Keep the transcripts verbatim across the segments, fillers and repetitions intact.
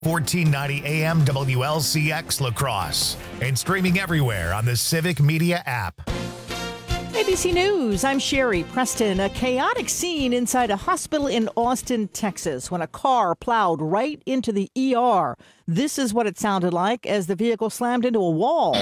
fourteen ninety A M W L C X La Crosse and streaming everywhere on the Civic Media app. A B C News, I'm Sherry Preston. A chaotic scene inside a hospital in Austin, Texas, when a car plowed right into the E R. This is what it sounded like as the vehicle slammed into a wall.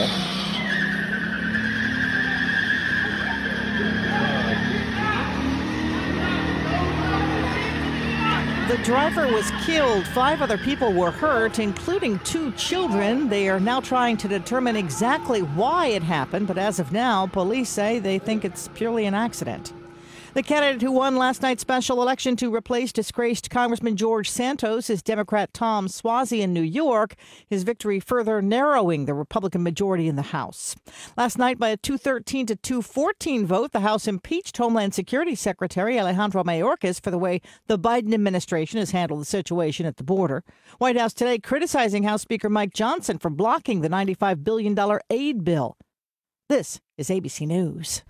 The driver was killed. Five other people were hurt, including two children. They are now trying to determine exactly why it happened, but as of now, police say they think it's purely an accident. The candidate who won last night's special election to replace disgraced Congressman George Santos is Democrat Tom Suozzi in New York, his victory further narrowing the Republican majority in the House. Last night, by a two thirteen to two fourteen vote, the House impeached Homeland Security Secretary Alejandro Mayorkas for the way the Biden administration has handled the situation at the border. White House today criticizing House Speaker Mike Johnson for blocking the ninety-five billion dollars aid bill. This is A B C News.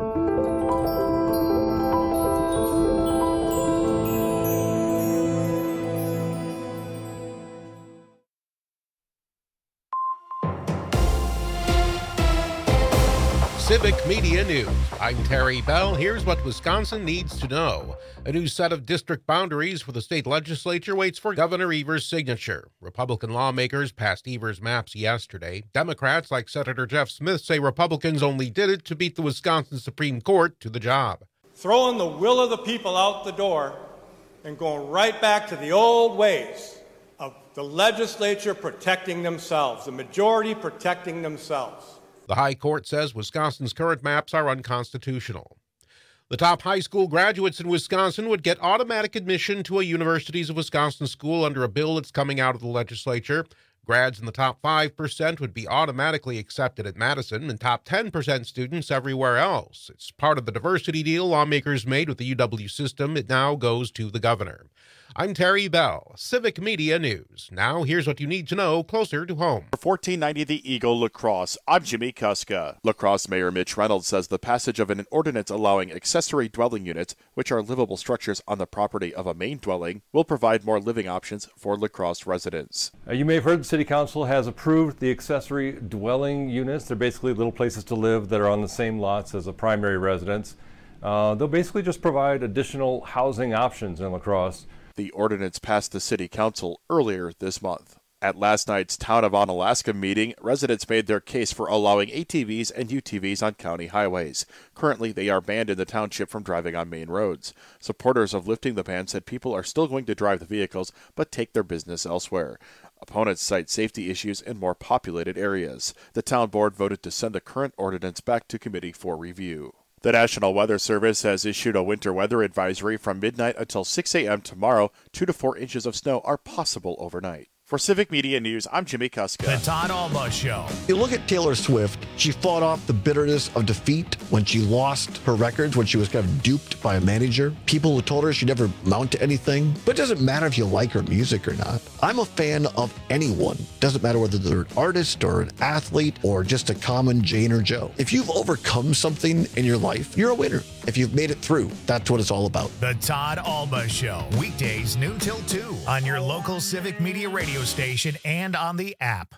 Civic Media News. I'm Terry Bell. Here's what Wisconsin needs to know. A new set of district boundaries for the state legislature waits for Governor Evers' signature. Republican lawmakers passed Evers' maps yesterday. Democrats, like Senator Jeff Smith, say Republicans only did it to beat the Wisconsin Supreme Court to the job. Throwing the will of the people out the door and going right back to the old ways of the legislature protecting themselves, the majority protecting themselves. The High Court says Wisconsin's current maps are unconstitutional. The top high school graduates in Wisconsin would get automatic admission to a Universities of Wisconsin school under a bill that's coming out of the legislature. Grads in the top five percent would be automatically accepted at Madison and top ten percent students everywhere else. It's part of the diversity deal lawmakers made with the U W system. It now goes to the governor. I'm Terry Bell, Civic Media News. Now here's what you need to know closer to home. For fourteen ninety The Eagle La Crosse, I'm Jimmy Kuska. La Crosse Mayor Mitch Reynolds says the passage of an ordinance allowing accessory dwelling units, which are livable structures on the property of a main dwelling, will provide more living options for La Crosse residents. Uh, you may have heard the City Council has approved the accessory dwelling units. They're basically little places to live that are on the same lots as a primary residence. Uh, they'll basically just provide additional housing options in La Crosse. The ordinance passed the City Council earlier this month. At last night's Town of Onalaska meeting, residents made their case for allowing A T Vs and U T Vs on county highways. Currently, they are banned in the township from driving on main roads. Supporters of lifting the ban said people are still going to drive the vehicles, but take their business elsewhere. Opponents cite safety issues in more populated areas. The town board voted to send the current ordinance back to committee for review. The National Weather Service has issued a winter weather advisory from midnight until six a.m. tomorrow. Two to four inches of snow are possible overnight. For Civic Media News, I'm Jimmy Kuska. The Todd Alba Show. You look at Taylor Swift, she fought off the bitterness of defeat when she lost her records, when she was kind of duped by a manager. People who told her she'd never amount to anything. But it doesn't matter if you like her music or not. I'm a fan of anyone. Doesn't matter whether they're an artist or an athlete or just a common Jane or Joe. If you've overcome something in your life, you're a winner. If you've made it through, that's what it's all about. The Todd Alba Show. Weekdays noon till two on your local Civic Media radio station and on the app.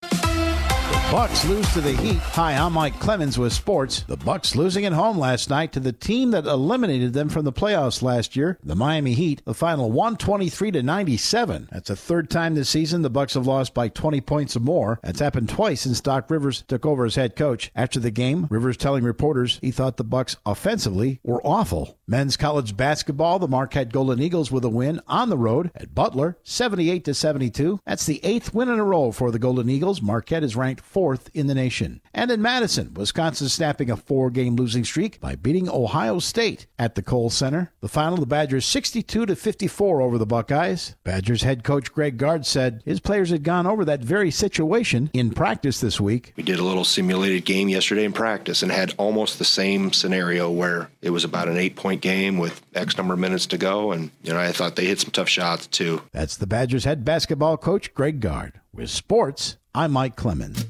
Bucks lose to the Heat. Hi, I'm Mike Clemens with sports. The Bucks losing at home last night to the team that eliminated them from the playoffs last year, the Miami Heat. The final one twenty-three to ninety-seven. That's the third time this season the Bucks have lost by twenty points or more. That's happened twice since Doc Rivers took over as head coach. After the game, Rivers telling reporters he thought the Bucks offensively were awful. Men's college basketball, the Marquette Golden Eagles with a win on the road at Butler, seventy-eight to seventy-two. That's the eighth win in a row for the Golden Eagles. Marquette is ranked fourth in the nation. And in Madison, Wisconsin snapping a four-game losing streak by beating Ohio State at the Kohl Center. The final, the Badgers sixty-two to fifty-four over the Buckeyes. Badgers head coach Greg Gard said his players had gone over that very situation in practice this week. We did a little simulated game yesterday in practice and had almost the same scenario where it was about an eight-point game with X number of minutes to go, and you know I thought they hit some tough shots too. That's the Badgers head basketball coach Greg Gard. With sports, I'm Mike Clemens.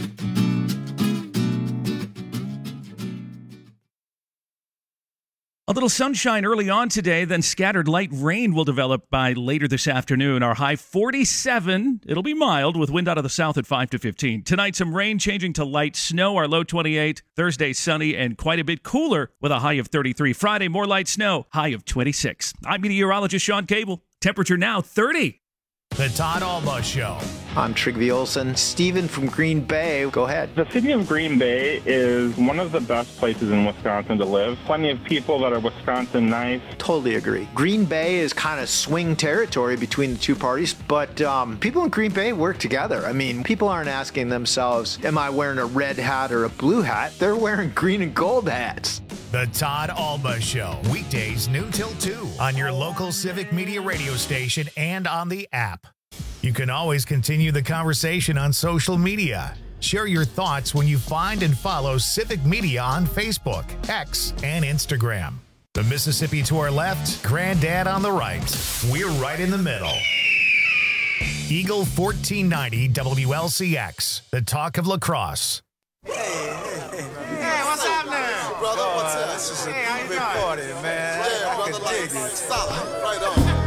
A little sunshine early on today, then scattered light rain will develop by later this afternoon. Our high forty-seven. It'll be mild with wind out of the south at five to fifteen. Tonight, some rain changing to light snow. Our low twenty-eight. Thursday, sunny and quite a bit cooler with a high of thirty-three. Friday, more light snow, high of twenty-six. I'm meteorologist Sean Cable. Temperature now thirty. The Todd Alba Show. I'm Trigby Olson. Steven from Green Bay, go ahead. The city of Green Bay is one of the best places in Wisconsin to live. Plenty of people that are Wisconsin nice. Totally agree. Green Bay is kind of swing territory between the two parties, but um, people in Green Bay work together. I mean, people aren't asking themselves, am I wearing a red hat or a blue hat? They're wearing green and gold hats. The Todd Alba Show. Weekdays noon till two on your local Civic Media radio station and on the app. You can always continue the conversation on social media. Share your thoughts when you find and follow Civic Media on Facebook, X, and Instagram. The Mississippi to our left, Granddad on the right. We're right in the middle. Eagle fourteen ninety W L C X, the talk of lacrosse. Hey, hey, hey. Hey, what's happening? Brother, what's up? This is a hey, big party, man. Yeah, I brother, like, solid. Right on.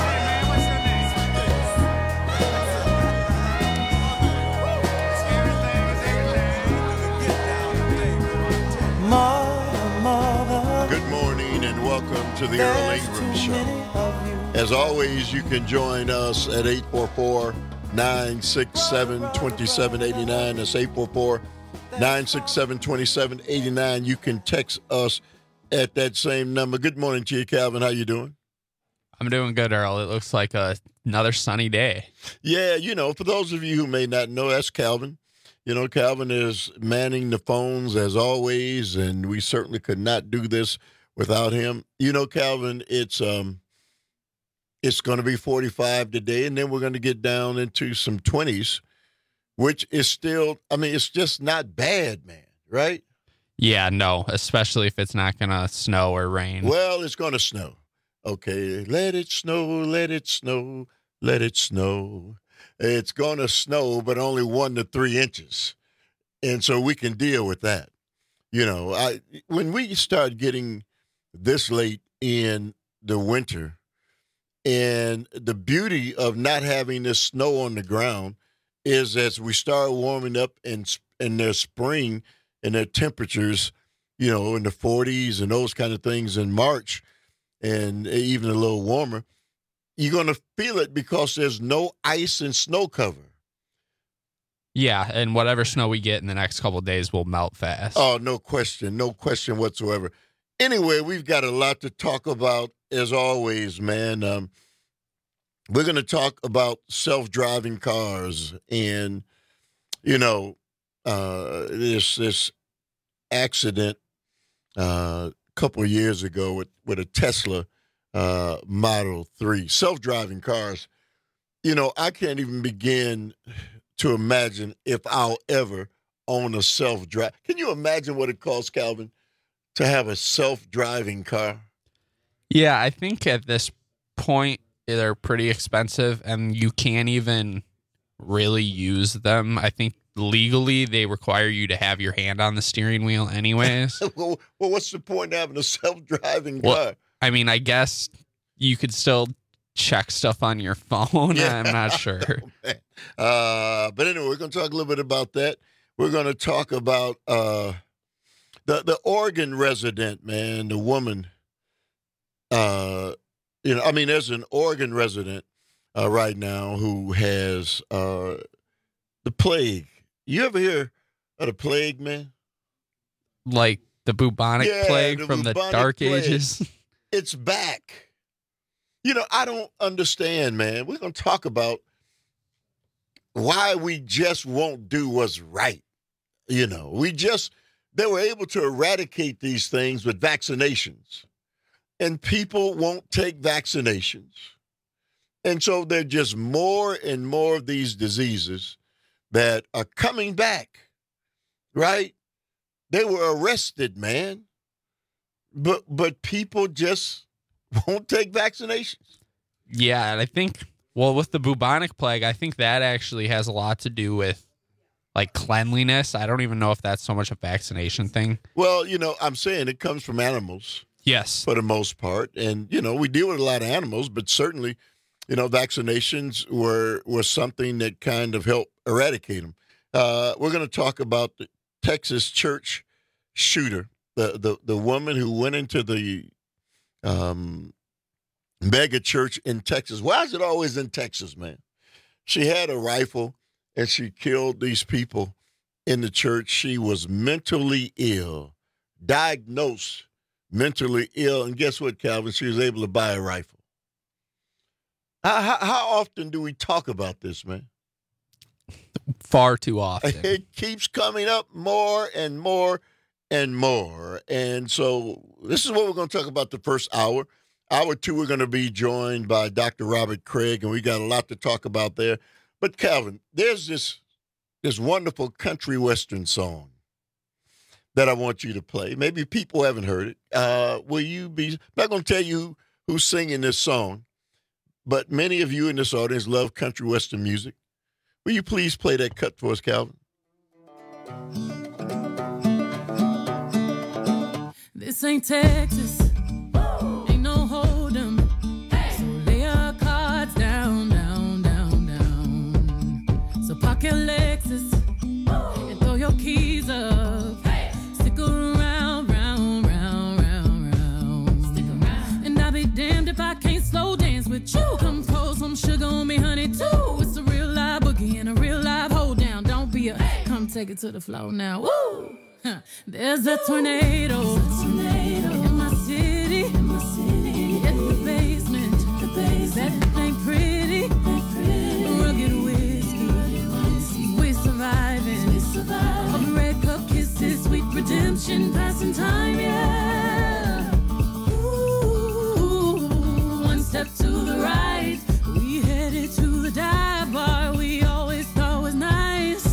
Good morning and welcome to the Earl Ingram Show. As always, you can join us at eight four four, nine six seven, two seven eight nine. That's eight four four, nine six seven, two seven eight nine. You can text us at that same number. Good morning to you, Calvin. How you doing? I'm doing good, Earl. It looks like a, another sunny day. Yeah, you know, for those of you who may not know, that's Calvin. You know, Calvin is manning the phones as always, and we certainly could not do this without him. You know, Calvin, it's um, it's going to be forty-five today, and then we're going to get down into some twenties, which is still, I mean, it's just not bad, man, right? Yeah, no, especially if it's not going to snow or rain. Well, it's going to snow. Okay, let it snow, let it snow, let it snow. It's going to snow, but only one to three inches. And so we can deal with that. You know, I when we start getting this late in the winter, and the beauty of not having this snow on the ground is as we start warming up in, in their spring and their temperatures, you know, in the forties and those kind of things in March and even a little warmer, you're going to feel it because there's no ice and snow cover. Yeah, and whatever snow we get in the next couple of days will melt fast. Oh, no question. No question whatsoever. Anyway, we've got a lot to talk about, as always, man. Um, we're going to talk about self-driving cars and, you know, uh, this this accident uh, a couple of years ago with, with a Tesla Uh, Model three, self-driving cars. You know, I can't even begin to imagine if I'll ever own a self-drive. Can you imagine what it costs, Calvin, to have a self-driving car? Yeah, I think at this point they're pretty expensive, and you can't even really use them. I think legally they require you to have your hand on the steering wheel anyways. well, well, what's the point of having a self-driving well, car? I mean, I guess you could still check stuff on your phone. Yeah. I'm not sure. oh, uh, but anyway, we're going to talk a little bit about that. We're going to talk about uh, the the Oregon resident, man, the woman. Uh, you know, I mean, there's an Oregon resident uh, right now who has uh, the plague. You ever hear of the plague, man? Like the bubonic yeah, plague the from bubonic the Dark plague. Ages? It's back. You know, I don't understand, man. We're going to talk about why we just won't do what's right. You know, we just, they were able to eradicate these things with vaccinations, and people won't take vaccinations. And so there are just more and more of these diseases that are coming back, right? They were arrested, man. But but people just won't take vaccinations. Yeah, and I think, well, with the bubonic plague, I think that actually has a lot to do with, like, cleanliness. I don't even know if that's so much a vaccination thing. Well, you know, I'm saying it comes from animals. Yes. For the most part. And, you know, we deal with a lot of animals, but certainly, you know, vaccinations were, were something that kind of helped eradicate them. Uh, we're going to talk about the Texas church shooter, the, the, the woman who went into the um, mega church in Texas. Why is it always in Texas, man? She had a rifle and she killed these people in the church. She was mentally ill, diagnosed mentally ill. And guess what, Calvin? She was able to buy a rifle. How, how, how often do we talk about this, man? Far too often. It keeps coming up more and more and more. And so this is what we're going to talk about the first hour. Hour two, we're going to be joined by Doctor Robert Craig, and we got a lot to talk about there. But, Calvin, there's this this wonderful country western song that I want you to play. Maybe people haven't heard it. Uh, will you be – I'm not going to tell you who's singing this song, but many of you in this audience love country western music. Will you please play that cut for us, Calvin? This ain't Texas. Ain't no hold 'em. So lay your cards down, down, down, down. So park your Lexus and throw your keys up. Stick around, round, round, round, round. Stick around. And I'll be damned if I can't slow dance with you. Come pour some sugar on me, honey, too. It's a real live boogie and a real live hold down. Don't be a come take it to the floor now. Woo! Huh. There's a tornado, a tornado in my city, in my city. In the basement, the basement. That ain't pretty, ain't pretty. Rugged whiskey, whiskey. We surviving, we surviving. All the red cup kisses, sweet redemption, passing time, yeah. Ooh, one step to the right, we headed to the dive bar. We always thought was nice.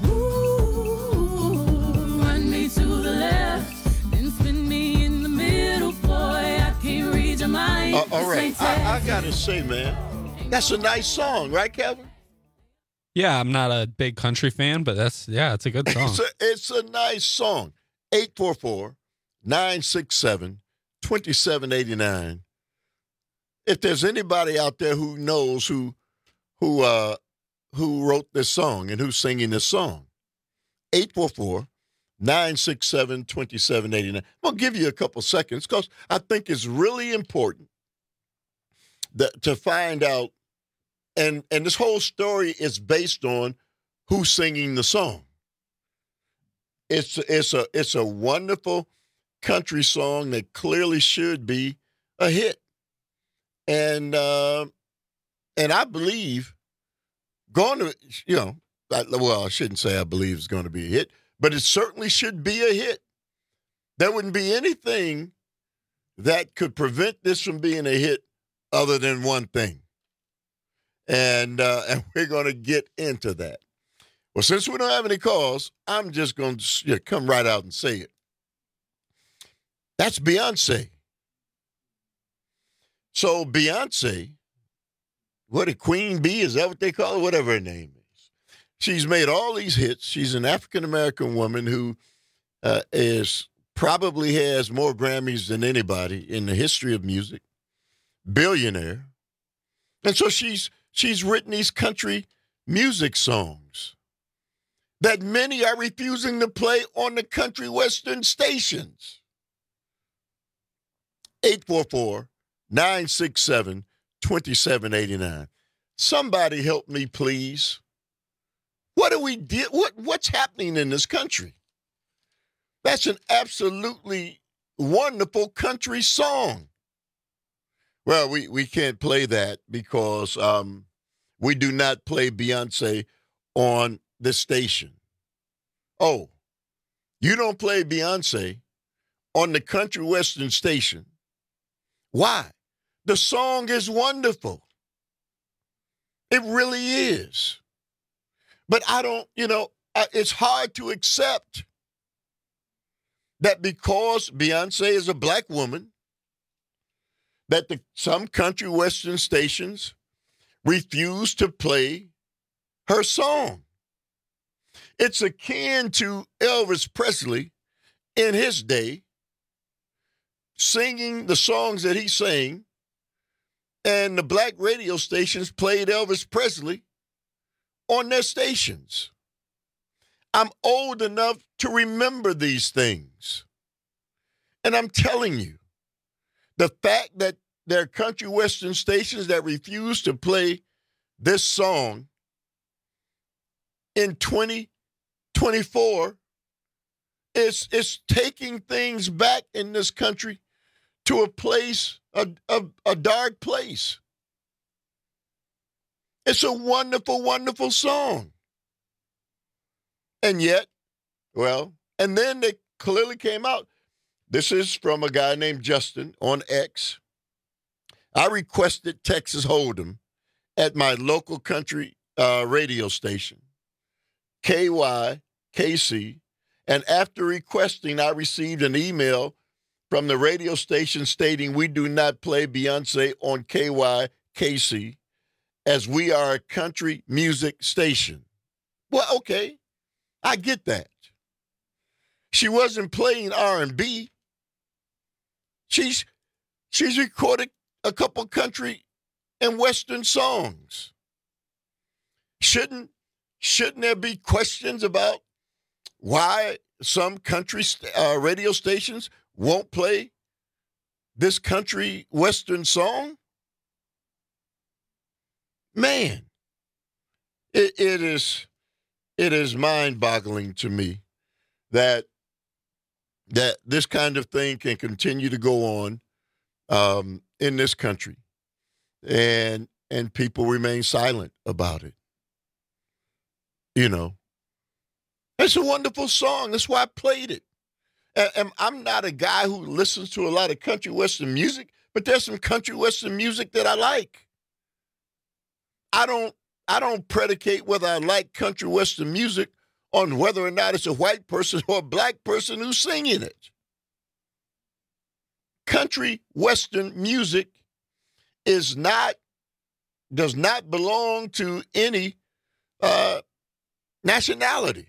Uh, all right, I, I gotta say, man, that's a nice song, right, Kevin? Yeah, I'm not a big country fan, but that's, yeah, it's a good song. It's a, it's a nice song. eight four four, nine six seven, two seven eight nine. If there's anybody out there who knows who who uh, who wrote this song and who's singing this song, eight four four, nine six seven, two seven eight nine. I'm going to give you a couple seconds because I think it's really important that, to find out, and, and this whole story is based on who's singing the song. It's, it's, a, it's a wonderful country song that clearly should be a hit. And, uh, and I believe going to, you know, I, well, I shouldn't say I believe it's going to be a hit, but it certainly should be a hit. There wouldn't be anything that could prevent this from being a hit other than one thing. And uh, and we're going to get into that. Well, since we don't have any calls, I'm just going to you know, come right out and say it. That's Beyonce. So Beyonce, what a Queen Bee, is that what they call her? Whatever her name is. She's made all these hits. She's an African-American woman who uh, is probably has more Grammys than anybody in the history of music. Billionaire. And so she's she's written these country music songs that many are refusing to play on the country western stations. eight four four, nine six seven, two seven eight nine. Somebody help me, please. What do we do? What, what's happening in this country? That's an absolutely wonderful country song. Well, we, we can't play that because um, we do not play Beyonce on this station. Oh, you don't play Beyonce on the country western station. Why? The song is wonderful. It really is. But I don't, you know, it's hard to accept that because Beyonce is a black woman, that the, some country western stations refuse to play her song. It's akin to Elvis Presley in his day singing the songs that he sang, and the black radio stations played Elvis Presley on their stations. I'm old enough to remember these things. And I'm telling you, the fact that there are country western stations that refuse to play this song in twenty twenty-four is, is taking things back in this country to a place, a, a, a dark place. It's a wonderful, wonderful song. And yet, well, and then they clearly came out. This is from a guy named Justin on X. I requested Texas Hold'em at my local country uh, radio station, K Y K C, and after requesting, I received an email from the radio station stating we do not play Beyonce on K Y K C as we are a country music station. Well, okay, I get that. She wasn't playing R and B. She's she's recorded a couple country and western songs. Shouldn't shouldn't there be questions about why some country uh, radio stations won't play this country western song? Man, it, it is it is mind-boggling to me that that this kind of thing can continue to go on um, in this country, and and people remain silent about it. You know, it's a wonderful song. That's why I played it. And I'm not a guy who listens to a lot of country western music, but there's some country western music that I like. I don't I don't predicate whether I like country western music on whether or not it's a white person or a black person who's singing it. Country western music is not, does not belong to any uh, nationality.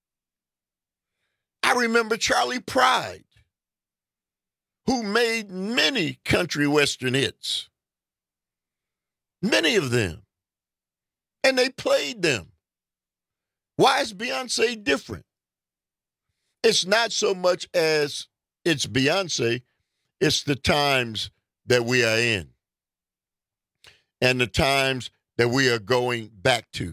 I remember Charlie Pride, who made many country western hits, many of them, and they played them. Why is Beyonce different? It's not so much as it's Beyonce, it's the times that we are in and the times that we are going back to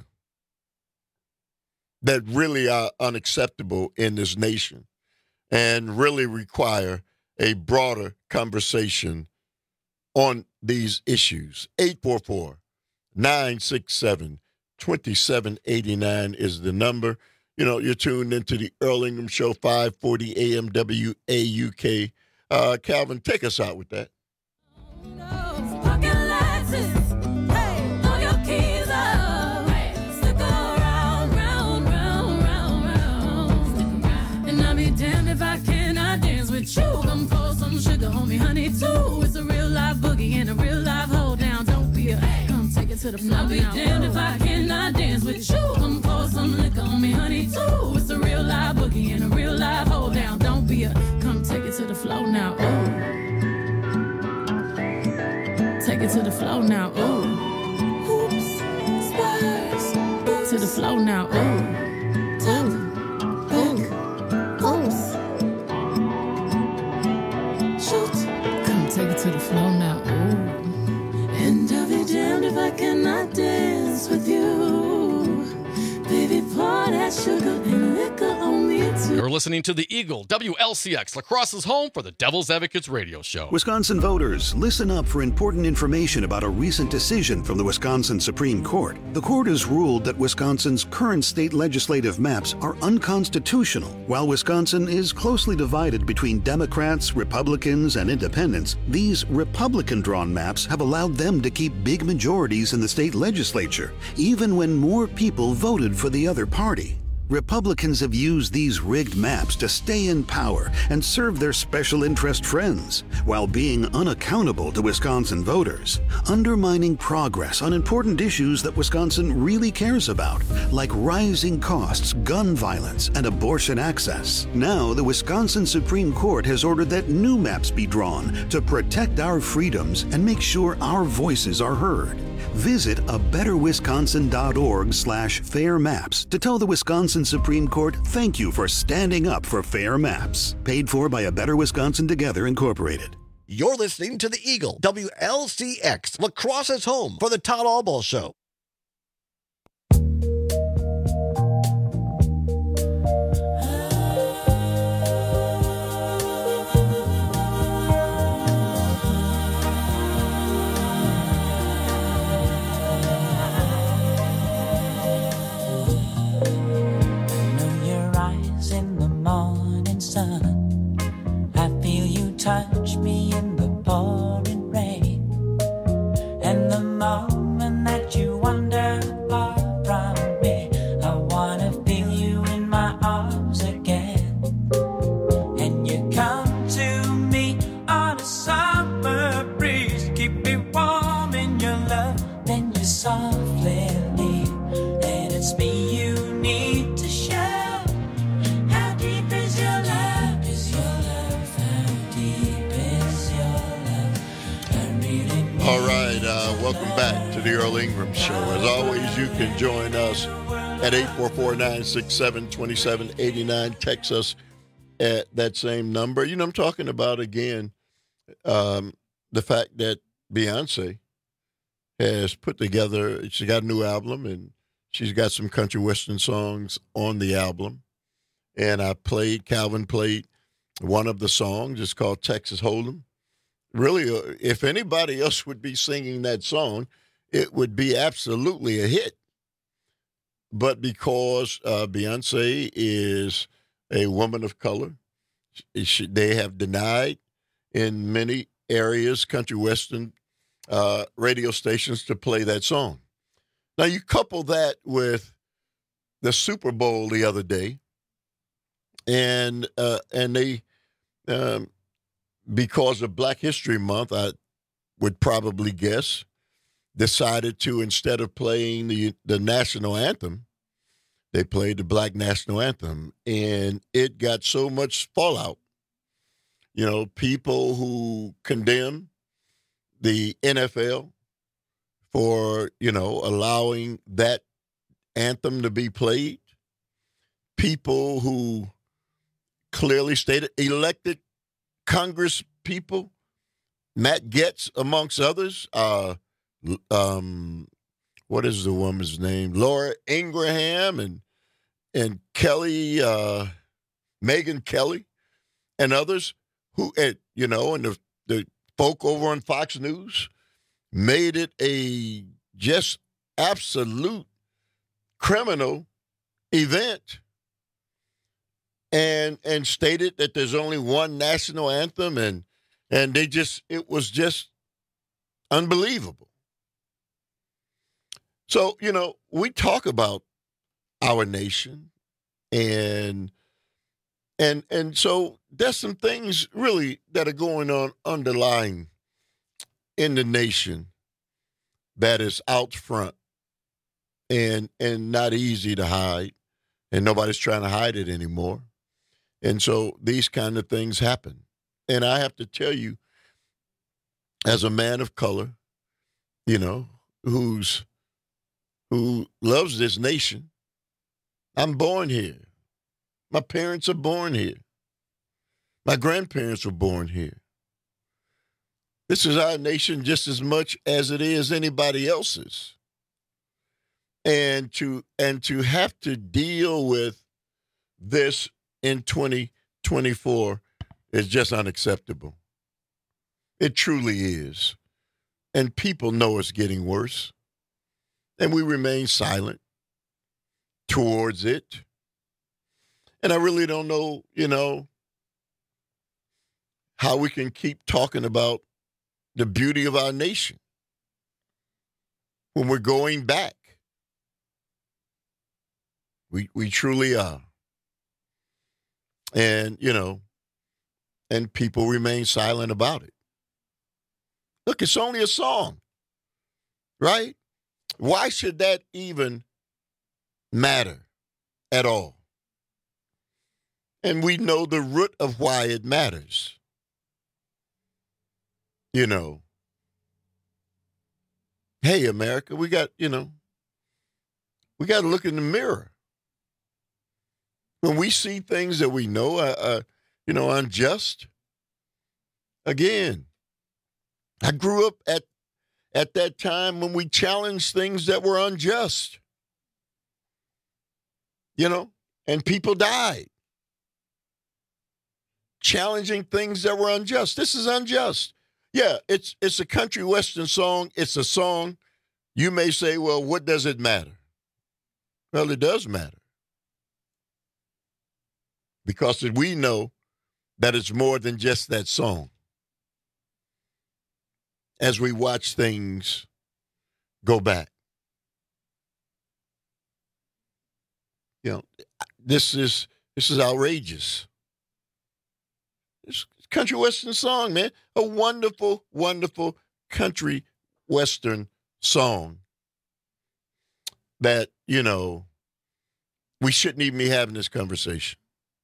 that really are unacceptable in this nation and really require a broader conversation on these issues. eight four four, nine six seven, two seven eight nine is the number. You know, you're tuned into the Earl Ingram Show, five forty A M W A U K. Uh, Calvin, take us out with that. Come pour some sugar on me, honey, too. It's a real live boogie and a real live hold down. Don't be a come take it to the floor. I'll be damned if I cannot dance with you. Come pour some liquor on me, honey, too. It's a real live boogie and a real live hold down. Don't be a come take it to the floor now. Ooh. Take it to the floor now. Ooh. Oops. Spurs. Oops. To the floor now. Ooh. Tell Oops. Take it to the floor now, ooh. And I'll be damned if I cannot dance with you. Baby, pour that sugar and liquor on me too. You're listening to the Eagle, W L C X, La Crosse's home for the Devil's Advocates radio show. Wisconsin voters, listen up for important information about a recent decision from the Wisconsin Supreme Court. The court has ruled that Wisconsin's current state legislative maps are unconstitutional. While Wisconsin is closely divided between Democrats, Republicans, and independents, these Republican-drawn maps have allowed them to keep big majorities in the state legislature, even when more people voted for the other party. Republicans have used these rigged maps to stay in power and serve their special interest friends, while being unaccountable to Wisconsin voters, undermining progress on important issues that Wisconsin really cares about, like rising costs, gun violence, and abortion access. Now, the Wisconsin Supreme Court has ordered that new maps be drawn to protect our freedoms and make sure our voices are heard. Visit a better wisconsin dot org slash fair maps to tell the Wisconsin Supreme Court thank you for standing up for fair maps. Paid for by A Better Wisconsin Together, Incorporated. You're listening to the Eagle, W L C X, La Crosse's home for the Todd Albaugh Show. Touch me in the pouring rain, and the moment that you wander far from me, I wanna feel you in my arms again. And you come to me on a summer breeze, keep me warm in your love, then you softly leave, and it's me you need to show. How deep is your love? Is your love? How deep is your love? I really need. All right, uh, welcome back to the Earl Ingram Show. As always, you can join us at eight four four, nine six seven, two seven eight nine. Text us at that same number. You know, I'm talking about, again, um, the fact that Beyonce has put together, she got a new album, and she's got some country western songs on the album. And I played, Calvin played one of the songs. It's called Texas Hold'em. Really, uh, if anybody else would be singing that song, it would be absolutely a hit. But because uh, Beyonce is a woman of color, she, they have denied in many areas, country western uh, radio stations, to play that song. Now, you couple that with the Super Bowl the other day, and uh, and they, um, because of Black History Month, I would probably guess, decided to, instead of playing the, the national anthem, they played the Black National Anthem, and it got so much fallout. You know, people who condemn the N F L for, you know, allowing that anthem to be played, people who clearly stated, elected Congress people, Matt Gaetz amongst others, uh, um, what is the woman's name? Laura Ingraham and and Kelly, uh, Megyn Kelly, and others who, and, you know, and the, the folk over on Fox News made it a just absolute criminal event, and and stated that there's only one national anthem, and and they just, it was just unbelievable. So, you know, we talk about our nation, and and and so there's some things really that are going on underlying in the nation that is out front and and not easy to hide, and nobody's trying to hide it anymore. And so these kind of things happen. And I have to tell you, as a man of color, you know, who's who loves this nation, I'm born here. My parents are born here. My grandparents were born here. This is our nation just as much as it is anybody else's. And to and to have to deal with this in twenty twenty-four is just unacceptable. It truly is. And people know it's getting worse. And we remain silent towards it. And I really don't know, you know, how we can keep talking about the beauty of our nation when we're going back. We we truly are. And, you know, and people remain silent about it. Look, it's only a song, right? Why should that even matter at all? And we know the root of why it matters. You know, hey, America, we got, you know, we got to look in the mirror. When we see things that we know are, uh, you know, unjust, again, I grew up at at that time when we challenged things that were unjust, you know, and people died challenging things that were unjust. This is unjust. Yeah, it's it's a country western song. It's a song. You may say, well, what does it matter? Well, it does matter. Because we know that it's more than just that song. As we watch things go back. You know, this is this is outrageous. It's country western song, man. A wonderful, wonderful country western song that, you know, we shouldn't even be having this conversation.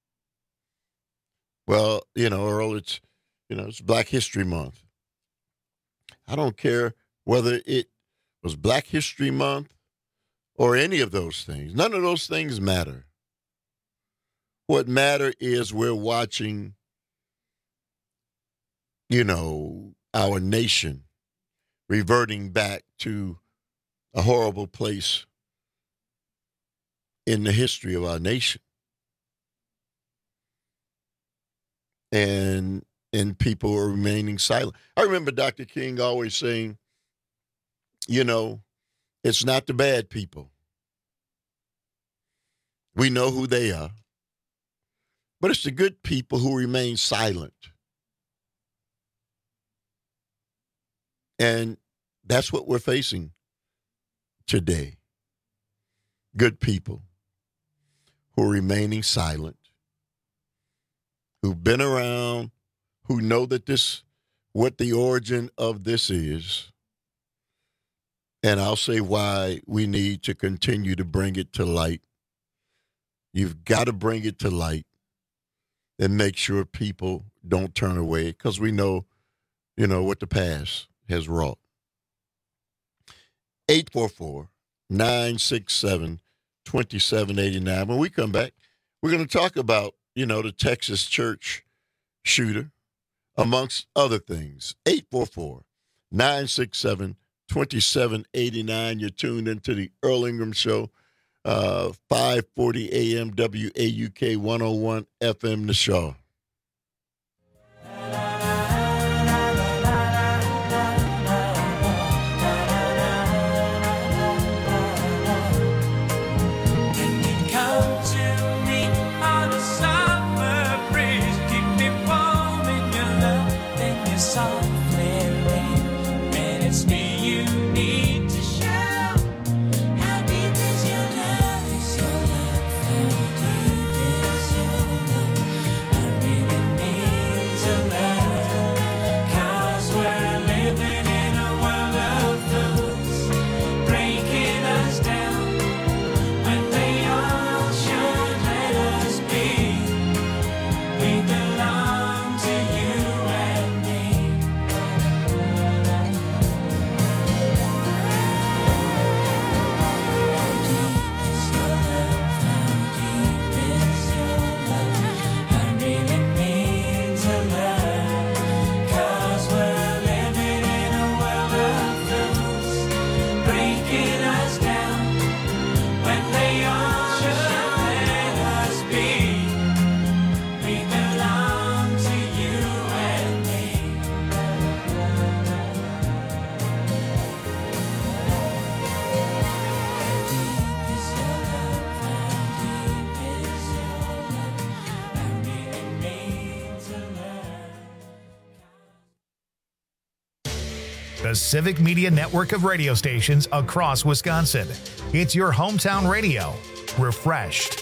Well, you know, Earl, it's, you know, it's Black History Month. I don't care whether it was Black History Month or any of those things. None of those things matter. What matter is we're watching, you know, our nation reverting back to a horrible place in the history of our nation. And and people are remaining silent. I remember Doctor King always saying, you know, it's not the bad people. We know who they are. But it's the good people who remain silent. And that's what we're facing today. Good people who are remaining silent, who've been around, who know that this, what the origin of this is. And I'll say why we need to continue to bring it to light. You've got to bring it to light and make sure people don't turn away, because we know, you know, what the past has wrought. eight four four, nine six seven, two seven eight nine. When we come back, we're going to talk about, you know, the Texas church shooter, amongst other things. eight four four, nine six seven, two seven eight nine. You're tuned into the Earl Ingram Show, uh, five forty A M W A U K one oh one F M The Shaw. The Civic Media Network of radio stations across Wisconsin. It's your hometown radio. refreshed.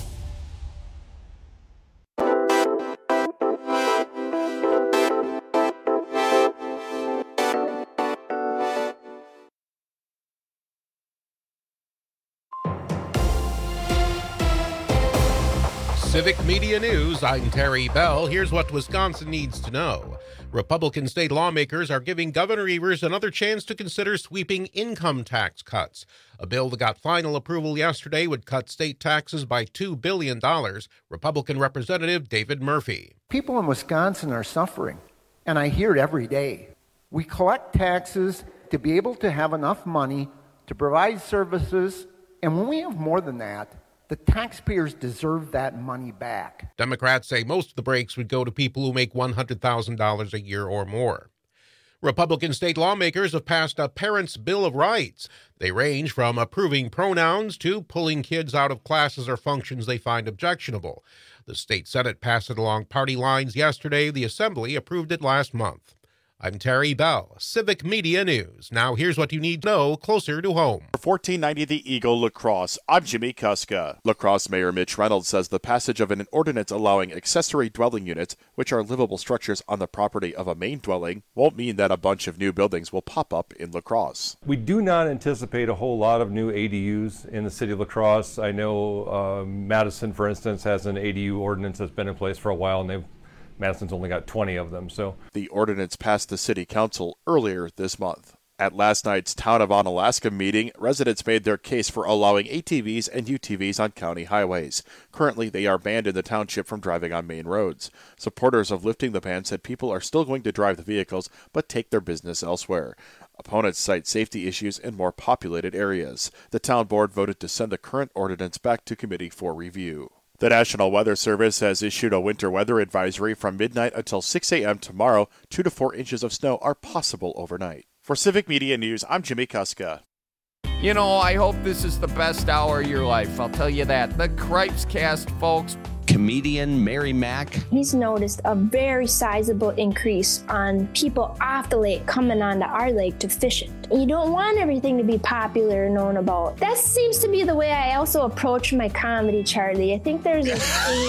Civic Media News, I'm Terry Bell. Here's what Wisconsin needs to know. Republican state lawmakers are giving Governor Evers another chance to consider sweeping income tax cuts. A bill that got final approval yesterday would cut state taxes by two billion dollars. Republican Representative David Murphy. People in Wisconsin are suffering, and I hear it every day. We collect taxes to be able to have enough money to provide services, and when we have more than that, the taxpayers deserve that money back. Democrats say most of the breaks would go to people who make one hundred thousand dollars a year or more. Republican state lawmakers have passed a Parents' Bill of Rights. They range from approving pronouns to pulling kids out of classes or functions they find objectionable. The state Senate passed it along party lines yesterday. The Assembly approved it last month. I'm Terry Bell, Civic Media News. Now here's what you need to know closer to home. For fourteen ninety The Eagle Lacrosse, I'm Jimmy Kuska. Lacrosse Mayor Mitch Reynolds says the passage of an ordinance allowing accessory dwelling units, which are livable structures on the property of a main dwelling, won't mean that a bunch of new buildings will pop up in Lacrosse. We do not anticipate a whole lot of new A D Us in the city of Lacrosse. I know uh, Madison, for instance, has an A D U ordinance that's been in place for a while, and they've Madison's only got twenty of them. So the ordinance passed the city council earlier this month. At last night's Town of Onalaska meeting, residents made their case for allowing A T Vs and U T Vs on county highways. Currently, they are banned in the township from driving on main roads. Supporters of lifting the ban said people are still going to drive the vehicles, but take their business elsewhere. Opponents cite safety issues in more populated areas. The town board voted to send the current ordinance back to committee for review. The National Weather Service has issued a winter weather advisory from midnight until six a.m. tomorrow. Two to four inches of snow are possible overnight. For Civic Media News, I'm Jimmy Kuska. You know, I hope this is the best hour of your life. I'll tell you that. The Cripes Cast, folks. Comedian Mary Mack. He's noticed a very sizable increase on people off the lake coming onto our lake to fish it. You don't want everything to be popular and known about. That seems to be the way I also approach my comedy, Charlie. I think there's a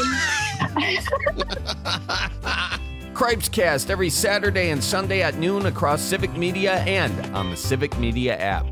theme. Cripes Cast every Saturday and Sunday at noon across Civic Media and on the Civic Media app.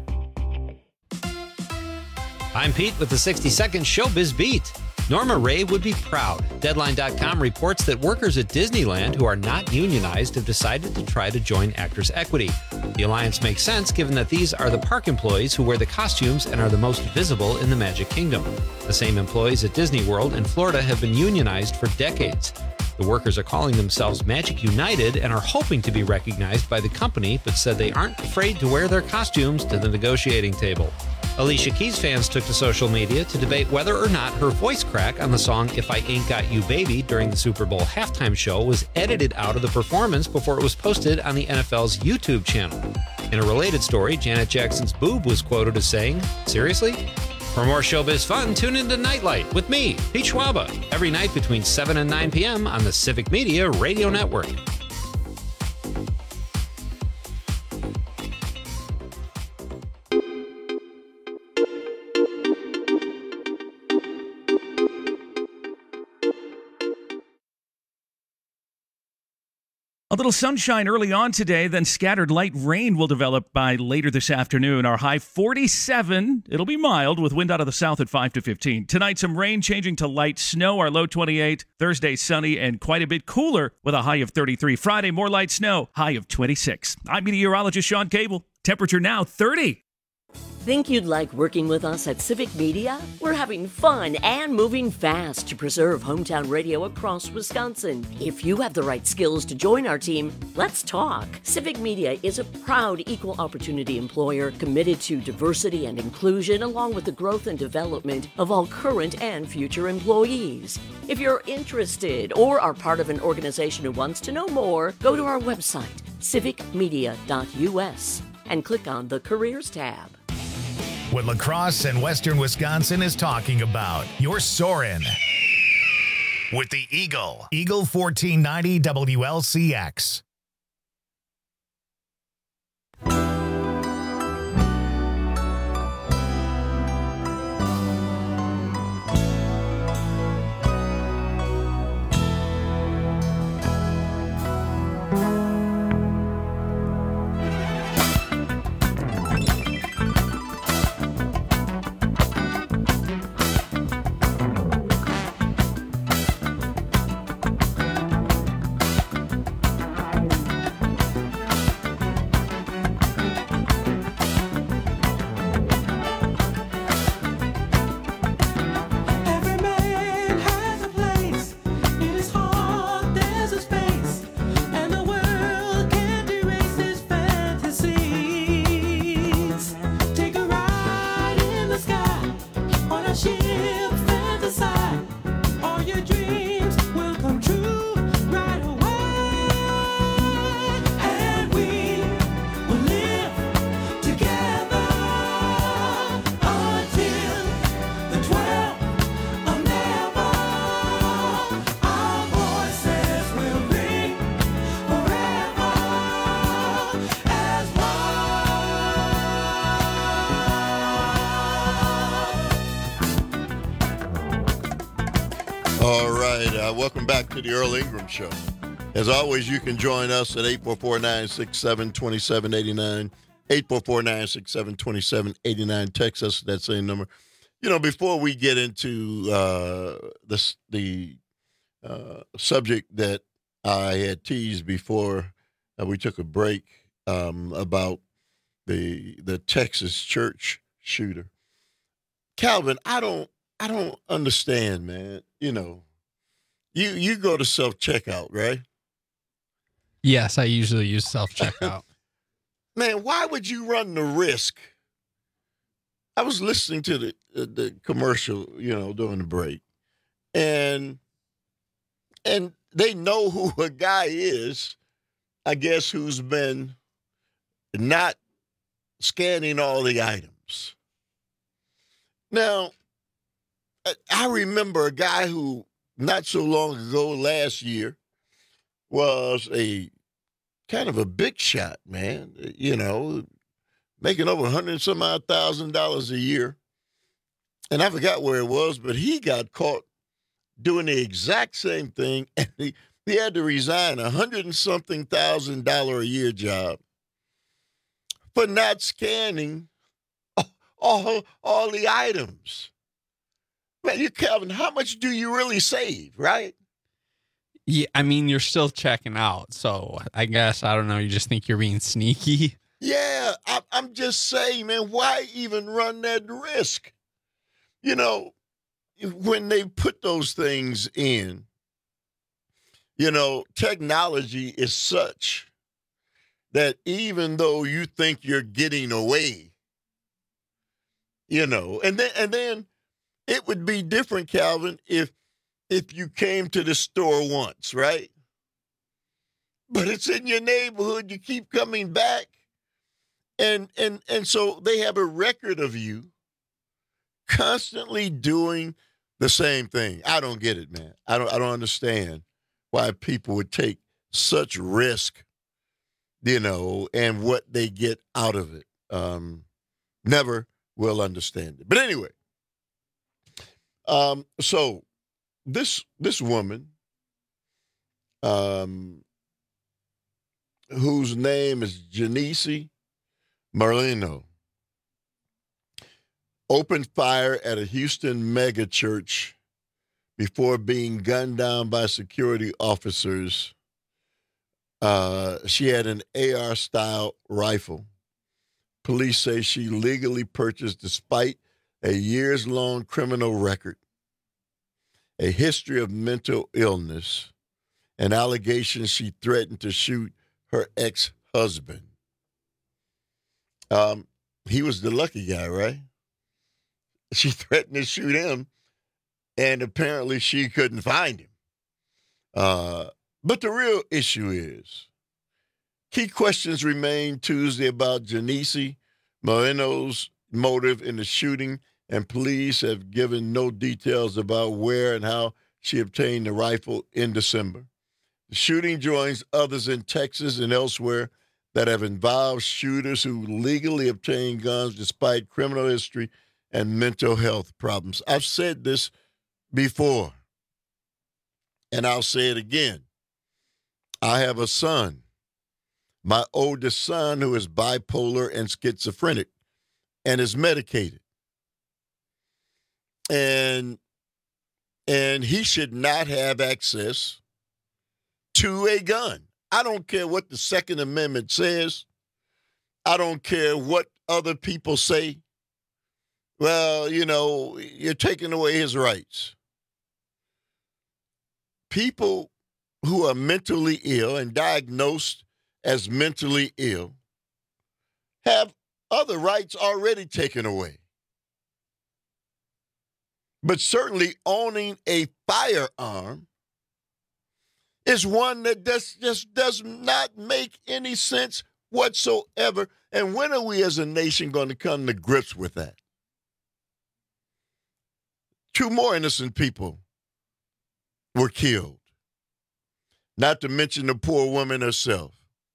I'm Pete with the sixty second Showbiz Beat. Norma Ray would be proud. Deadline dot com reports that workers at Disneyland who are not unionized have decided to try to join Actors Equity. The alliance makes sense given that these are the park employees who wear the costumes and are the most visible in the Magic Kingdom. The same employees at Disney World in Florida have been unionized for decades. The workers are calling themselves Magic United and are hoping to be recognized by the company, but said they aren't afraid to wear their costumes to the negotiating table. Alicia Keys fans took to social media to debate whether or not her voice crack on the song If I Ain't Got You Baby during the Super Bowl halftime show was edited out of the performance before it was posted on the N F L's YouTube channel. In a related story, Janet Jackson's boob was quoted as saying, "Seriously?" For more showbiz fun, tune into Nightlight with me, Pete Schwaba, every night between seven and nine p.m. on the Civic Media Radio Network. A little sunshine early on today, then scattered light rain will develop by later this afternoon. Our high forty-seven. It'll be mild with wind out of the south at five to fifteen. Tonight, some rain changing to light snow. Our low twenty-eight. Thursday, sunny and quite a bit cooler with a high of thirty-three. Friday, more light snow. High of twenty-six. I'm meteorologist Sean Cable. Temperature now thirty. Think you'd like working with us at Civic Media? We're having fun and moving fast to preserve hometown radio across Wisconsin. If you have the right skills to join our team, let's talk. Civic Media is a proud equal opportunity employer committed to diversity and inclusion along with the growth and development of all current and future employees. If you're interested or are part of an organization who wants to know more, go to our website, civic media dot u s, and click on the Careers tab. What lacrosse and Western Wisconsin is talking about. You're soaring with the Eagle. Eagle fourteen ninety W L C X. All right. Uh, welcome back to the Earl Ingram Show. As always, you can join us at eight four four, nine six seven, two seven eight nine. eight four four, nine six seven, two seven eight nine. Text us that same number. You know, before we get into uh, this, the uh, subject that I had teased before uh, we took a break um, about the the Texas church shooter, Calvin, I don't I don't understand, man. You know, you you go to self-checkout, right? Yes, I usually use self-checkout. Man, why would you run the risk? I was listening to the the commercial, you know, during the break, and and they know who a guy is, I guess, who's been not scanning all the items. Now, I remember a guy who, not so long ago, last year, was a kind of a big shot, man, you know, making over a hundred and some odd thousand dollars a year. And I forgot where it was, but he got caught doing the exact same thing. And he, he had to resign a hundred and something thousand dollar a year job for not scanning all, all the items. Man, you, Calvin, how much do you really save, right? Yeah, I mean, you're still checking out, so I guess, I don't know, you just think you're being sneaky? Yeah, I, I'm just saying, man, why even run that risk? You know, when they put those things in, you know, technology is such that even though you think you're getting away, you know, and then and then it would be different, Calvin, if if you came to the store once, right? But it's in your neighborhood, you keep coming back. And and and so they have a record of you constantly doing the same thing. I don't get it, man. I don't I don't understand why people would take such risk, you know, and what they get out of it. Um, never will understand it. But anyway, um, so this this woman, um, whose name is Janice Marlino, opened fire at a Houston megachurch before being gunned down by security officers. Uh, she had an A R-style rifle. Police say she legally purchased despite a years-long criminal record, a history of mental illness, and allegations she threatened to shoot her ex-husband. Um, he was the lucky guy, right? She threatened to shoot him, and apparently she couldn't find him. Uh, but the real issue is, key questions remain Tuesday about Janice Marlino's motive in the shooting, and police have given no details about where and how she obtained the rifle in December. The shooting joins others in Texas and elsewhere that have involved shooters who legally obtain guns despite criminal history and mental health problems. I've said this before, and I'll say it again. I have a son, my oldest son, who is bipolar and schizophrenic and is medicated. And, and he should not have access to a gun. I don't care what the Second Amendment says. I don't care what other people say. Well, you know, you're taking away his rights. People who are mentally ill and diagnosed as mentally ill have other rights already taken away. But certainly owning a firearm is one that just, just does not make any sense whatsoever. And when are we as a nation going to come to grips with that? Two more innocent people were killed, not to mention the poor woman herself.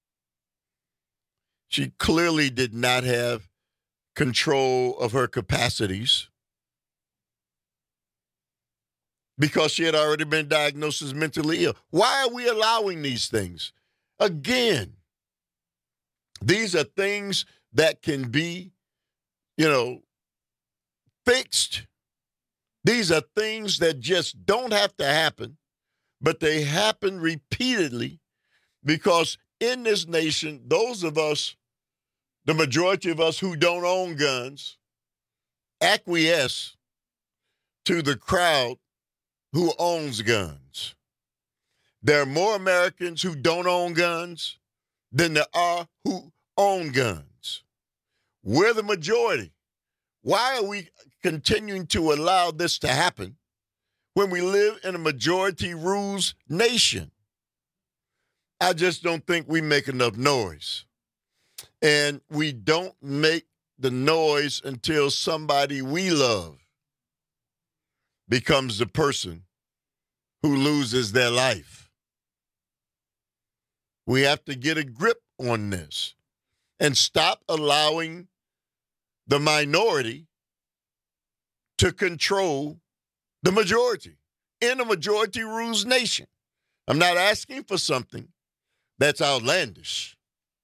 She clearly did not have control of her capacities. because she had already been diagnosed as mentally ill. Why are we allowing these things? Again, these are things that can be, you know, fixed. These are things that just don't have to happen, but they happen repeatedly because in this nation, those of us, the majority of us who don't own guns, acquiesce to the crowd who owns guns. There are more Americans who don't own guns than there are who own guns. We're the majority. Why are we continuing to allow this to happen when we live in a majority rules nation? I just don't think we make enough noise. And we don't make the noise until somebody we love becomes the person who loses their life. We have to get a grip on this and stop allowing the minority to control the majority in a majority rules nation. I'm not asking for something that's outlandish.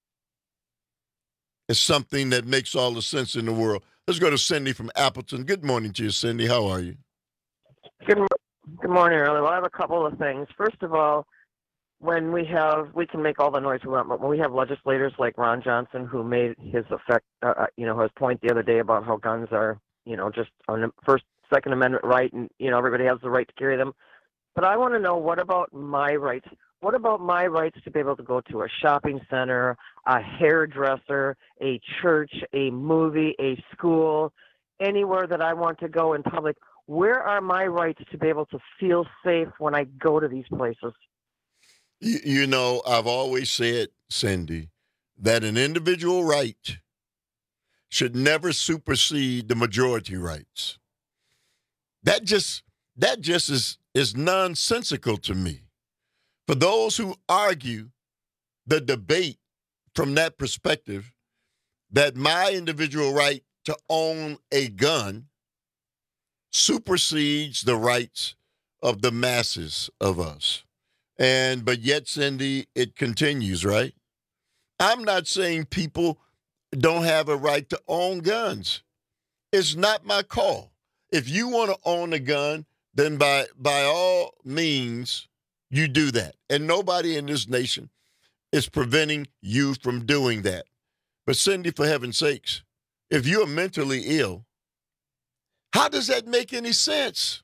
It's something that makes all the sense in the world. Let's go to Cindy from Appleton. Good morning to you, Cindy. How are you? Good, good morning, Early. Well, I have a couple of things. First of all, when we have, we can make all the noise we want, but when we have legislators like Ron Johnson, who made his effect, uh, you know, his point the other day about how guns are, you know, just on the first, Second Amendment right, and, you know, everybody has the right to carry them. But I want to know, what about my rights? What about my rights to be able to go to a shopping center, a hairdresser, a church, a movie, a school, anywhere that I want to go in public? Where are my rights to be able to feel safe when I go to these places? You, you know, I've always said, Cindy, that an individual right should never supersede the majority rights. That just that just is, is nonsensical to me. For those who argue the debate from that perspective, that my individual right to own a gun supersedes the rights of the masses of us. And but yet, Cindy, it continues, right? I'm not saying people don't have a right to own guns. It's not my call. If you want to own a gun, then by by all means, you do that. And nobody in this nation is preventing you from doing that. But Cindy, for heaven's sakes, if you're mentally ill, how does that make any sense?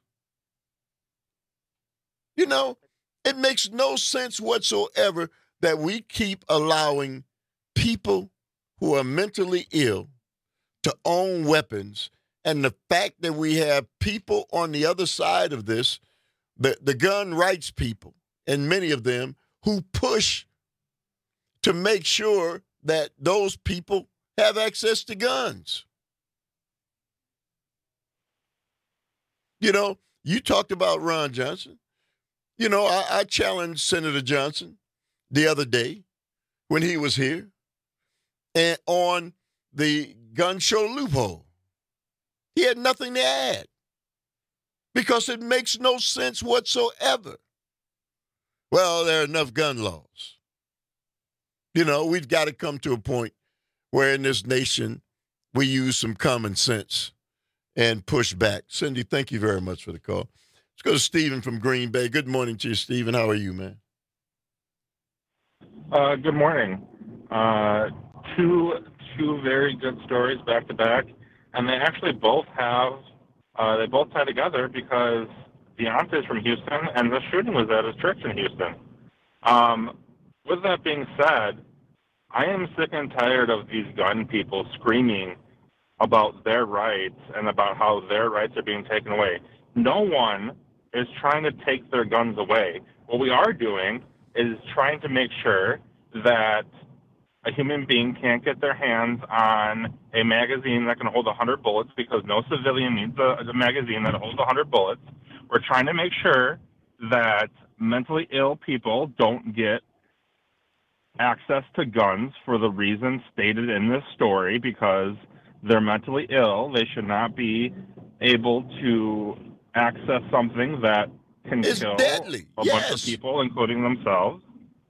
You know, it makes no sense whatsoever that we keep allowing people who are mentally ill to own weapons. And the fact that we have people on the other side of this, the, the gun rights people, and many of them who push to make sure that those people have access to guns. You know, you talked about Ron Johnson. You know, I, I challenged Senator Johnson the other day when he was here and on the gun show loophole. He had nothing to add because it makes no sense whatsoever. Well, there are enough gun laws. You know, we've got to come to a point where in this nation we use some common sense and push back. Cindy, thank you very much for the call. Let's go to Stephen from Green Bay. Good morning to you, Stephen. How are you, man? Uh, good morning. Uh, two two very good stories back to back, and they actually both have uh, they both tie together because Deontay's from Houston, and the shooting was at his church in Houston. Um, with that being said, I am sick and tired of these gun people screaming about their rights and about how their rights are being taken away. No one is trying to take their guns away. What we are doing is trying to make sure that a human being can't get their hands on a magazine that can hold one hundred bullets, because no civilian needs a, a magazine that holds one hundred bullets. We're trying to make sure that mentally ill people don't get access to guns for the reasons stated in this story, because they're mentally ill. They should not be able to access something that can It's kill deadly. a Yes. bunch of people, including themselves.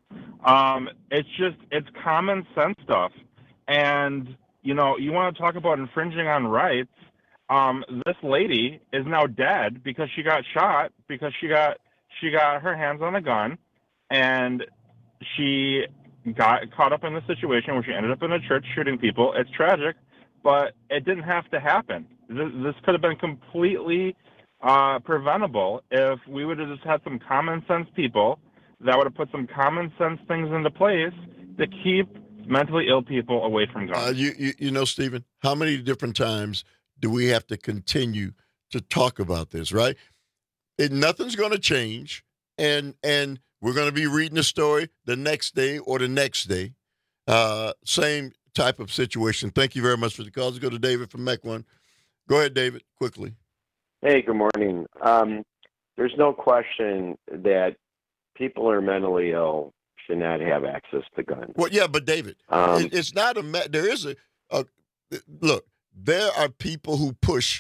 Um, it's just, it's common sense stuff. And, you know, you want to talk about infringing on rights. Um, this lady is now dead because she got shot, because she got, she got her hands on a gun, and she got caught up in the situation where she ended up in a church shooting people. It's tragic, but it didn't have to happen. This, this could have been completely uh, preventable if we would have just had some common sense people that would have put some common sense things into place to keep mentally ill people away from guns. Uh, you, you, you know, Stephen, how many different times do we have to continue to talk about this, right? It, nothing's going to change, and and we're going to be reading a story the next day or the next day. Uh, same type of situation. Thank you very much for the call. Let's go to David from Mequon. Go ahead, David, quickly. Hey, good morning. Um, there's no question that people who are mentally ill should not have access to guns. Well, yeah, but David, Um, it, it's not a ma- there is a, a look. There are people who push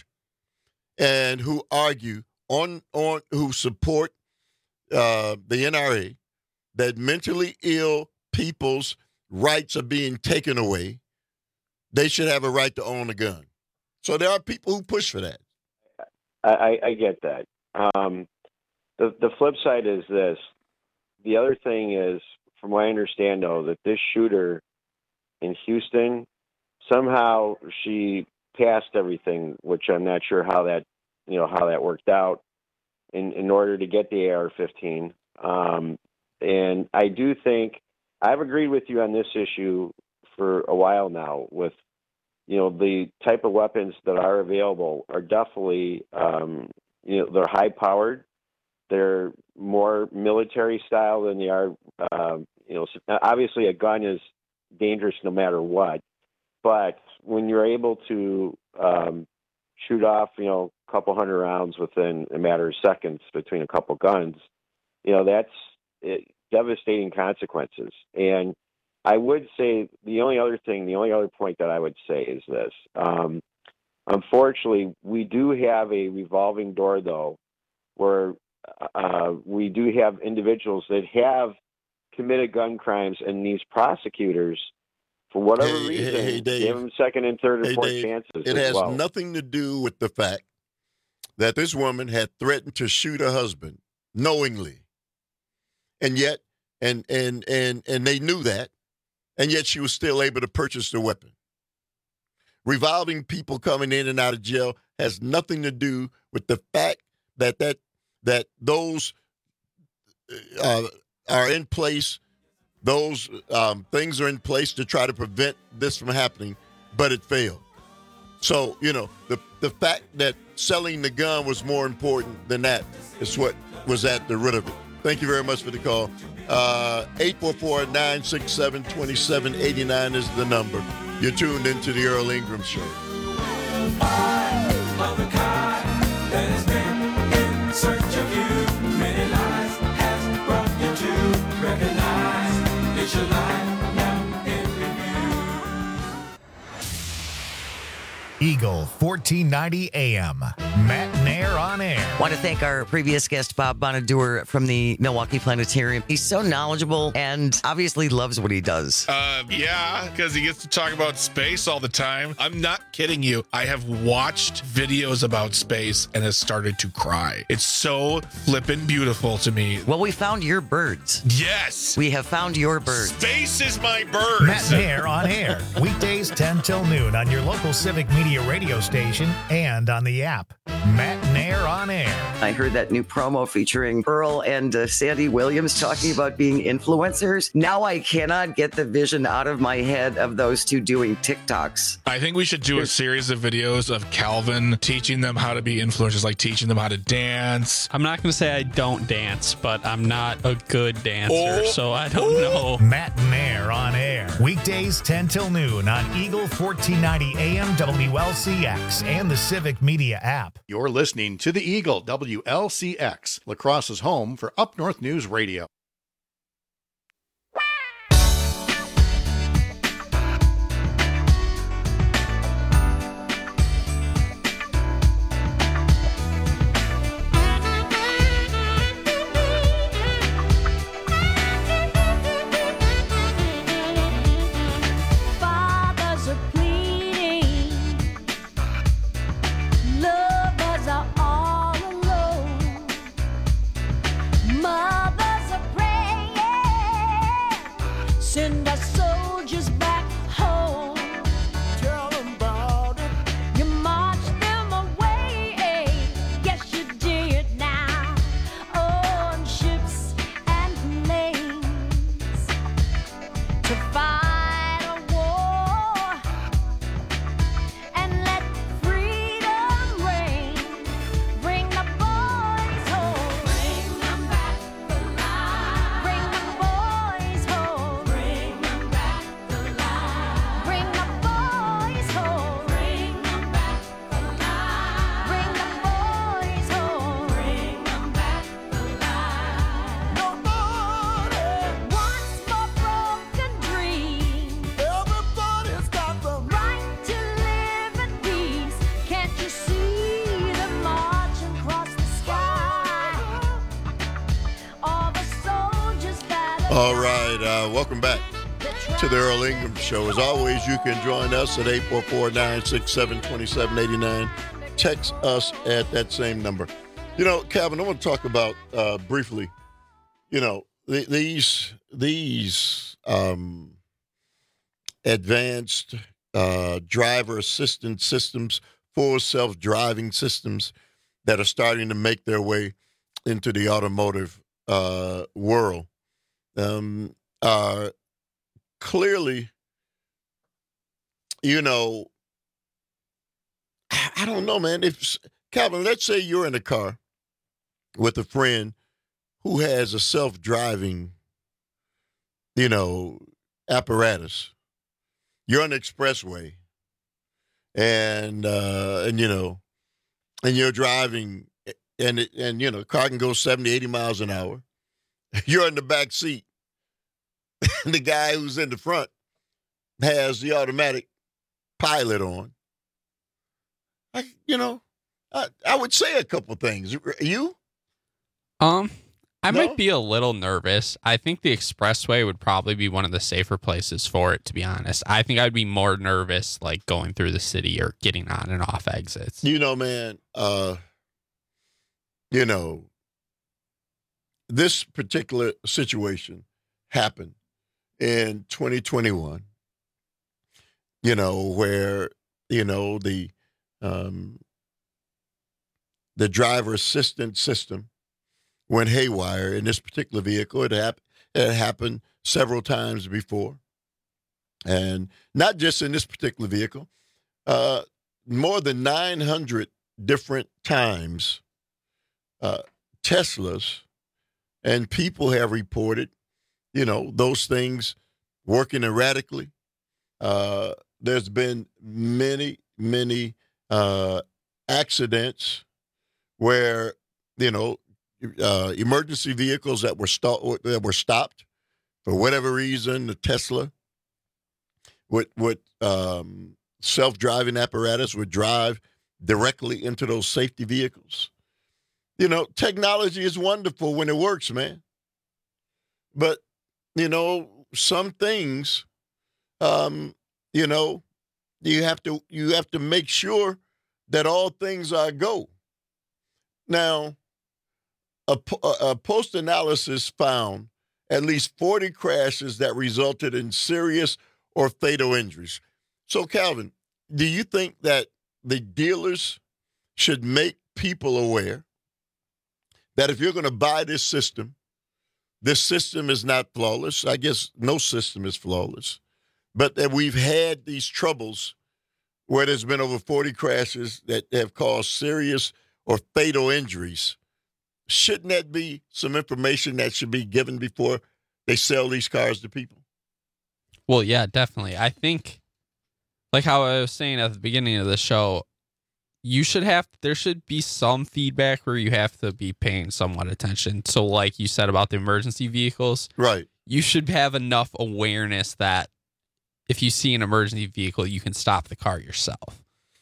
and who argue on on who support uh, the N R A that mentally ill people's rights are being taken away. They should have a right to own a gun. So there are people who push for that. I, I, I get that. Um, the the flip side is this. The other thing is, from what I understand, though, that this shooter in Houston, somehow she passed everything, which I'm not sure how that, you know, how that worked out in, in order to get the A R fifteen. Um, and I do think I've agreed with you on this issue for a while now with, you know, the type of weapons that are available are definitely, um, you know, they're high powered. They're more military style than they are, uh, you know, obviously a gun is dangerous no matter what. But when you're able to um, shoot off, you know, a couple hundred rounds within a matter of seconds between a couple guns, you know, that's it, devastating consequences. And I would say the only other thing, the only other point that I would say is this. Um, unfortunately, we do have a revolving door, though, where uh, we do have individuals that have committed gun crimes, and these prosecutors, for whatever Hey, reason, hey, hey, Dave. give them second and third and Hey, fourth Dave, chances. it as has well. nothing to do with the fact that this woman had threatened to shoot her husband knowingly, and yet, and and and and they knew that, and yet she was still able to purchase the weapon. Revolving people coming in and out of jail has nothing to do with the fact that that that those uh, are in place. Those um, things are in place to try to prevent this from happening, but it failed. So, you know, the the fact that selling the gun was more important than that is what was at the root of it. Thank you very much for the call. Uh, eight four four, nine six seven, two seven eight nine is the number. You're tuned into the Earl Ingram Show. Eagle fourteen ninety A M. Matt Nair on air. Want to thank our previous guest, Bob Bonadur from the Milwaukee Planetarium. He's so knowledgeable and obviously loves what he does. Uh, yeah, because he gets to talk about space all the time. I'm not kidding you. I have watched videos about space and has started to cry. It's so flippin' beautiful to me. Well, we found your birds. Yes. We have found your birds. Space is my bird. Matt Nair on air. Weekdays ten till noon on your local Civic Media radio station and on the app. Matt Nair on air. I heard that new promo featuring Earl and uh, Sandy Williams talking about being influencers. Now I cannot get the vision out of my head of those two doing TikToks. I think we should do a series of videos of Calvin teaching them how to be influencers, like teaching them how to dance. I'm not going to say I don't dance, but I'm not a good dancer, Oh. so I don't know. Matt Nair on air. Weekdays ten till noon on Eagle fourteen ninety A M W L C X and the Civic Media app. You're listening to the Eagle W L C X, La Crosse's home for Up North News Radio. All right, uh, welcome back to the Earl Ingram Show. As always, you can join us at eight four four, nine six seven, two seven eight nine. Text us at that same number. You know, Calvin, I want to talk about uh, briefly, you know, th- these these um, advanced uh, driver assistance systems, full self-driving systems that are starting to make their way into the automotive uh, world. Um, are clearly, you know, I, I don't know, man. If Calvin, let's say you're in a car with a friend who has a self-driving, you know, apparatus. You're on the expressway, and uh, and you know, and you're driving, and it, and you know, the car can go seventy, eighty miles an hour. You're in the back seat. The guy who's in the front has the automatic pilot on. I, you know, I, I would say a couple things. You? Um, I No? might be a little nervous. I think the expressway would probably be one of the safer places for it, to be honest. I think I'd be more nervous, like, going through the city or getting on and off exits. You know, man, uh, you know, this particular situation happened in twenty twenty-one, you know, where, you know, the um, the driver assistance system went haywire in this particular vehicle. It, hap- it happened several times before. And not just in this particular vehicle, uh, more than nine hundred different times uh, Teslas and people have reported, you know, those things working erratically. Uh, there's been many, many uh, accidents where, you know, uh, emergency vehicles that were sto- that were stopped for whatever reason, the Tesla with with um, self-driving apparatus would drive directly into those safety vehicles. You know, technology is wonderful when it works, man. But, you know, some things, um, you know, you have to you have to make sure that all things are go. Now, a, a post-analysis found at least forty crashes that resulted in serious or fatal injuries. So, Calvin, do you think that the dealers should make people aware that if you're going to buy this system, this system is not flawless? I guess no system is flawless. But that we've had these troubles where there's been over forty crashes that have caused serious or fatal injuries. Shouldn't that be some information that should be given before they sell these cars to people? Well, yeah, definitely. I think, like how I was saying at the beginning of the show, you should have, there should be some feedback where you have to be paying somewhat attention. So like you said about the emergency vehicles, right? You should have enough awareness that if you see an emergency vehicle, you can stop the car yourself.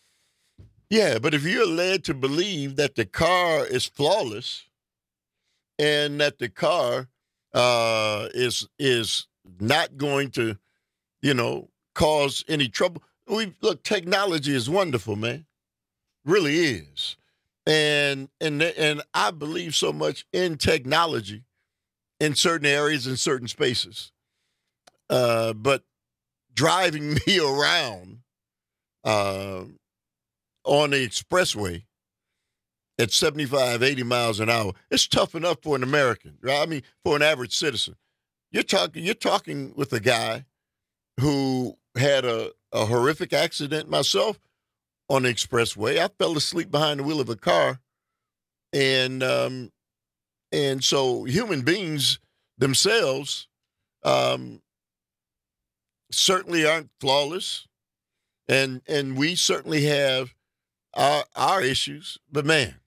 Yeah, but if you're led to believe that the car is flawless and that the car uh, is is not going to, you know, cause any trouble. We look, technology is wonderful, man. Really is. And and and I believe so much in technology in certain areas, in certain spaces. Uh, but driving me around uh, on the expressway at seventy-five, eighty miles an hour, it's tough enough for an American, right? I mean, for an average citizen. You're talking you're talking with a guy who had a, a horrific accident myself on the expressway. I fell asleep behind the wheel of a car. And um, and so human beings themselves um, certainly aren't flawless. And and we certainly have our our issues. But man,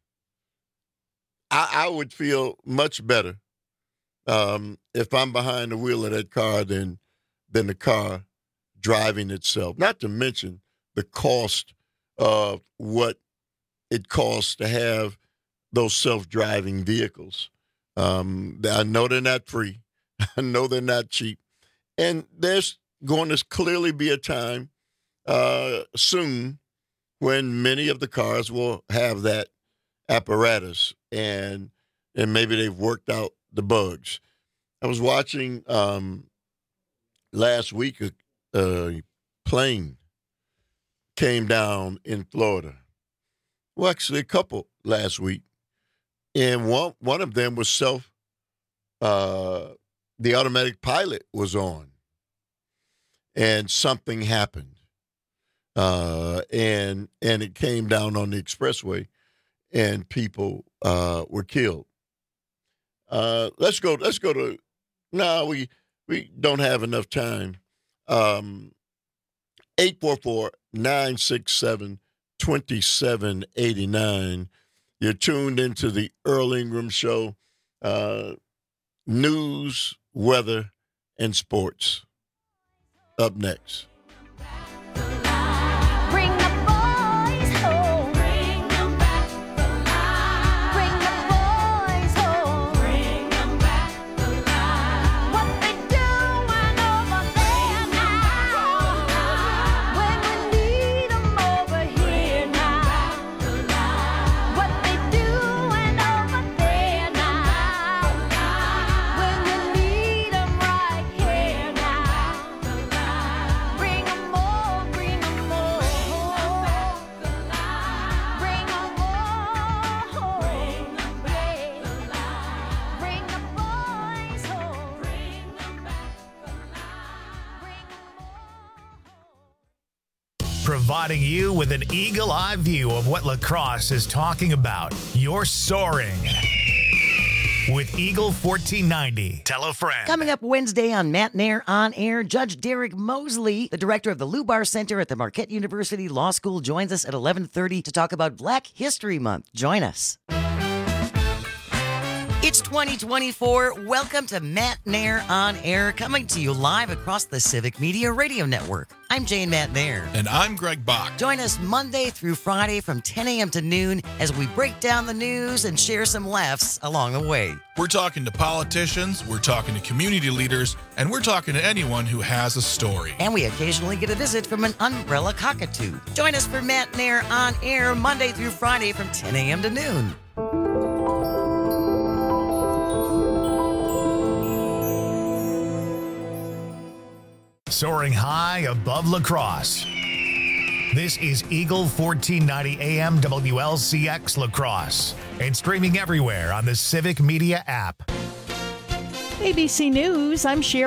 I, I would feel much better um, if I'm behind the wheel of that car than than the car driving itself. Not to mention the cost of what it costs to have those self-driving vehicles. Um, I know they're not free. I know they're not cheap. And there's going to clearly be a time uh, soon when many of the cars will have that apparatus, and and maybe they've worked out the bugs. I was watching um, last week a, a plane came down in Florida. Well, actually, a couple last week, and one one of them was self. Uh, the automatic pilot was on, and something happened, uh, and and it came down on the expressway, and people uh, were killed. Uh, let's go. Let's go to. No, we we don't have enough time. Um, eight four four, nine six seven, two seven eight nine. You're tuned into the Earl Ingram Show. Uh, news, weather, and sports. Up next. Bring the boys home. Bring them back alive. Bring the boys home. Bring them back alive. What they doing over there now? When we need them over here now. What they doing over there now? When we need them right here now. Bring them more, bring them more. Bring them more. Bring them back alive. Bring the boys home. Bring them back Providing you with an eagle-eye view of what lacrosse is talking about. You're soaring with Eagle fourteen ninety. Tell a friend. Coming up Wednesday on Matt Nair On Air, Judge Derek Mosley, the director of the Lubar Center at the Marquette University Law School, joins us at eleven thirty to talk about Black History Month. Join us. It's twenty twenty-four. Welcome to Matt Nair On Air, coming to you live across the Civic Media Radio Network. I'm Jane Matt Nair. And I'm Greg Bach. Join us Monday through Friday from ten a.m. to noon as we break down the news and share some laughs along the way. We're talking to politicians, we're talking to community leaders, and we're talking to anyone who has a story. And we occasionally get a visit from an umbrella cockatoo. Join us for Matt Nair On Air Monday through Friday from ten a.m. to noon. Soaring high above lacrosse. This is Eagle fourteen ninety A M W L C X Lacrosse and streaming everywhere on the Civic Media app. A B C News, I'm Sherry.